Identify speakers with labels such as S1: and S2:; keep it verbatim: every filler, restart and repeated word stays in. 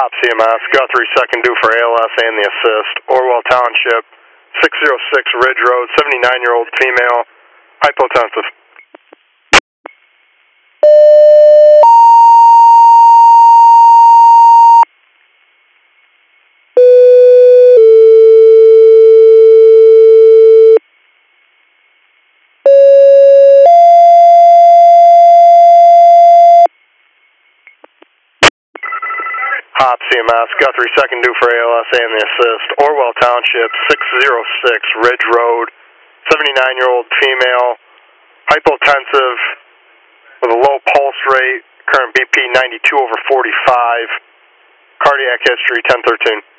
S1: Hop C M S, Guthrie second due for A L S and the assist. Orwell Township, six oh six Ridge Road, seventy-nine-year-old female, hypotensive. Hop C M S, Guthrie second due for A L S and the assist. Orwell Township, six oh six Ridge Road, seventy-nine-year-old female, hypotensive with a low pulse rate, current B P ninety-two over forty-five, cardiac history ten thirteen.